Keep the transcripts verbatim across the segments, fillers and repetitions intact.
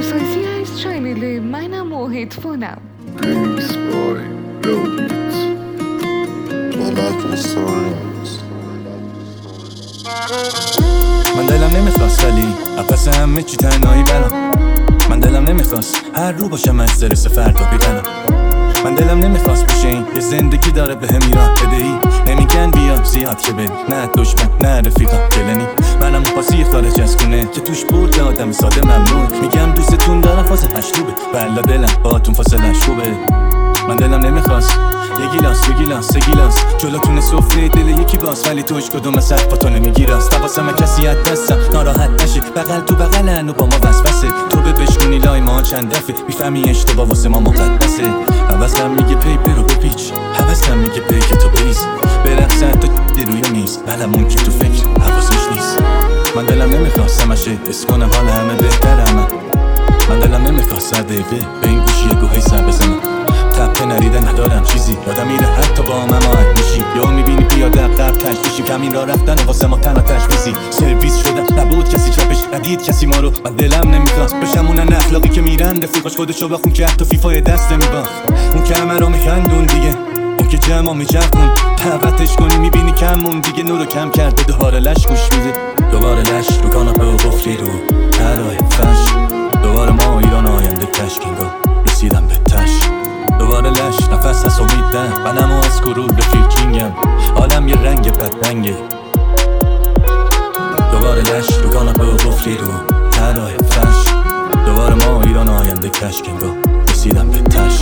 اساسی از چنل منم و هدفونم. Peace boy, no beats. I like the stories. من دلم نمیخواست ولی پس همه چی تنهایی برم. من دلم نمیخواست هر رو باشم از درس فردا بیدنم. من دلم نمیخواست بشه این یه زندگی داره به هم ایران بدهی. نمیگن بیا زیاد که بری، نه دشمن نه رفیقا کلنی. منم پاسی خارج از خونه که توش برد آدم ساده ممنون. میگم دوستتون دارم فاز هشتوبه، بلا دلم باتون فاصلش خوبه. من دلم نمیخواست یه گیلاس یه گیلاس سه گیلاس جلوتون سفره دل یکی باز، ولی توش کدوم صفاتو نمیگیراست. حواسم کسی از دستم ناراحت نشه، بغل تو بغلن و با ما وسوسه. تو به بشکنی لای ما چند دفعه میفهمی اشتباه واسه ما مقدسه. حواسم میگه پی برو بپیچ، حواسم میگه پی که تو بریز برقص تا دی روی میز، بلمون که تو فکر حواسش نیست. من دلم نمیخواست همشه حس کنم حال همه بهترم. من من دلم نمیخواست هر دقیقه به این گوشی گوهی سر بزنم. تپه نریده ندارم چیزی، یادم میره حتی با هم آهنگ میشی. یا میبینی پیاده عقب کش میشی، کمین را رفتن و واسه ما تنها تشویزی. سرویس شدم نبود کسی چپش، ندید کسی ما رو. من دلم نمیخواست بشم اونن اخلاقی که میرن رفیقاش خودشو باخون که حتی فیفای دست نمیباخت. اون که همه رو میخندون دیگه، اون که جمع میچرخون دعوتش کنی میبینی کمون دیگه. نورو کم کرده دوباره لش گوش میده، دوباره لش رو کاناپه و قفلی رو هرای فش. دوباره ما ایران آینده کشکینگا رسیدم به تش. دوباره لش نفس هست امید ده، منم و از گرور به فیلکینگم. حالم یه رنگ بدرنگه. دوباره لش رو کاناپه و قفلی رو هرای فش. دوباره ما ایران آینده کشکینگا رسیدم به تش.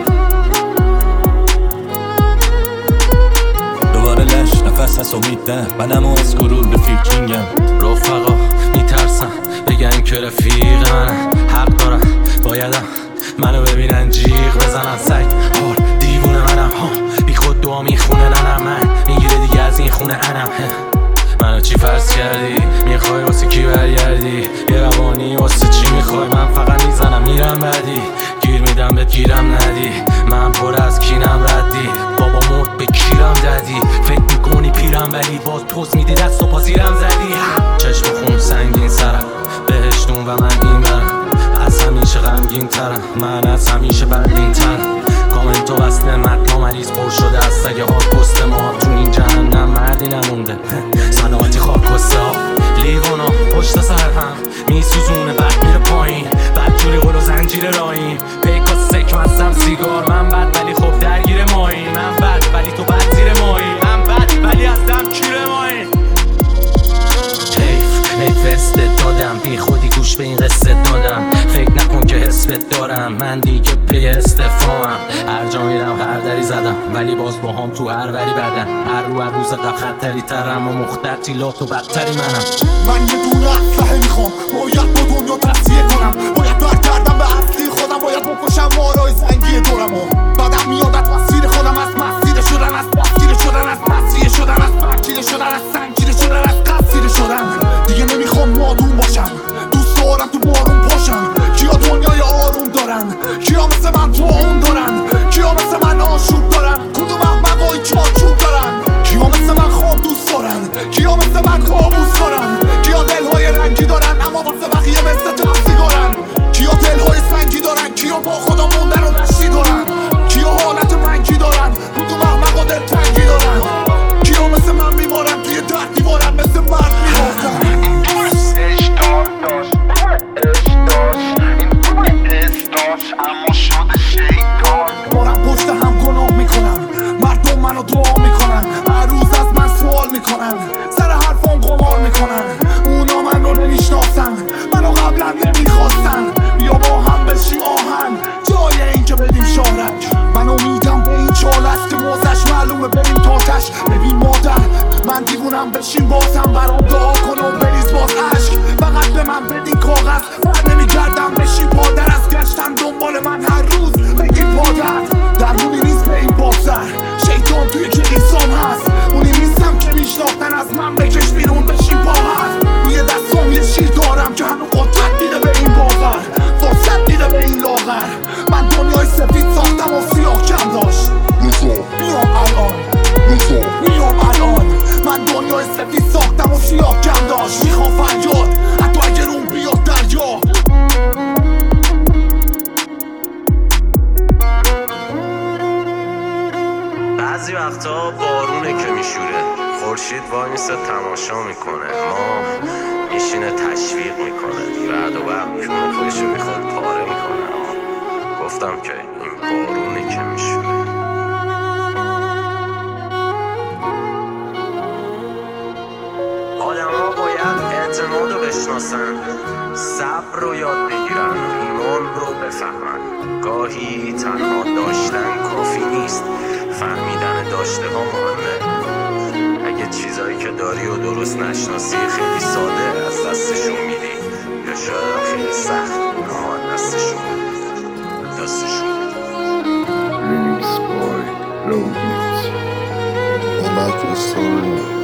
دوباره لش نفس هست امید ده، منم و از گرور به فیلکینگم. رفقا میترسن بگن که رفیق منم، حق دارم بایدم منو ببینن جیغ بزنن. سگ هار دیوونه منم ها، بی خود دعا میخونه ننم. من میگیره دیگه از این خونه انم. منو چی فرض کردی؟ میخوای واسه کی برگردی؟ یه روانی واسه چی میخوای؟ من فقط میزنم میرم بعدی، گیر میدم بهت گیرم ندی. من پر از کینم ردی، بابا مرد به کیرم دادی. فکر میکنی پیرم ولی باز پوز میدی دست و پازیرم زدی. چشم خون سنگین سرم بهشتون و من این برم. از همیشه غمگین ترم، من از همیشه بدین ترم. کامنت و وصل متنا مریض پر شده از سگ هات پست ما. تو این جهنم مردی نمونده، سلامتی خاکسته ها لیوانا پشت سر هم میسوزونه بعد میره پایین. بعد جوری قل و زنجیر راین پیکا سک مستم سیگار. من بد ولی خب درگیر مایی، من بد ولی تو بد زیر مایی. من بد ولی از دم کیر مایی. حیف حیف استت دادم، بی خودی گوش به این قصه دادم. فکر نکن که حسبت دارم، من دیگه پی استفاهم. هر جا میرم هر دری زدم ولی باز با هم تو هر وری بدن. هر رو هر روز قب خطری ترم و مختر تیلات و بدتری منم. من یه دونه اسلحه میخوام، باید با دنیا تصفیه کنم. باید برگردم به اصلی خودم، باید بکشم مارای زنگی دورمو. بعدم میاد از مسیر خودم، از مسیر شدن، از مسیر شدن، از مسیر شدن، از مسیر شدن، از سنگیر شدن، از قصیر شدن. دیگه نمیخوام نادون باشم، دوست دارم تو بارون پاشم. کیا دنیای آروم دارن؟ کیا مثل من تو اون دارن؟ کیا مثل من آشوب دارن؟ کدوم احمقایی چارچوب دارن؟ کیا مثل من خواب دوست دارن؟ کیا مثل من کابوس دارن؟ کیا دلهای رنگی دارن اما واسه بقیه مثل تو سیگارن؟ کیا دلهای سنگی دارن؟ کیا با خدا موندن و نشی دارن؟ کیا حالت رنگی دارن؟ کدوم احمقا دل تنگی دارن؟ کیا مثل من میمارن توی در دیوارن مثل مرد میمارن؟ اما شده شیطان بارم پشت هم گناه میکنم، مردم منو دعا میکنن. هر روز از من سوال میکنن، سر حرفام قمار میکنن. اونا من رو نمیشناسن، منو قبلا نمیخواستن. بیا با هم بشیم آهن جای این که بدیم شارک. من امیدم به این چالست که موزش معلومه بریم تاتش. ببین مادر من دیوونم، بشین بازم برام دعا کن و بریز باز عشق. فقط به من بدین کاغذ، من نمیگردم بشین پادر. از گشتن دنبال من هر روز بگی پادر. درمونی نیست به این بازر، شیطان توی کلیسام هست. اونی نیستم که میشناختن از من بکش بیرون بشین پا هست. روی دستام یه شیر دارم که هنو قدرت میده به این باور، فرصت میده به این لاغر. من دنیای سفید ساختم و سیاه کم داشت. میام الان میام الان من دنیای سفید ساختم و سیاه کم داشت. میخوام فریاد حتی اگر اون بیاد دریا. میکنه، ما میشینه تشویق میکنه، بعد و بعد میکنه خودشو میخواد پاره میکنه. گفتم که این بارونی که میشونه. آدم ها باید اعتماد رو بشناسن، صبر رو یاد بگیرن، ایمان رو بفهمن. گاهی تنها داشتن کافی نیست، فهمیدن داشته ها مهمه. اگه چیزایی که داری و درست نشناسی خیلی ساده از دستشون میدی، یا شاید خیلی سخت اما از دستشون دستشون Remix by Low Beats. I like your story.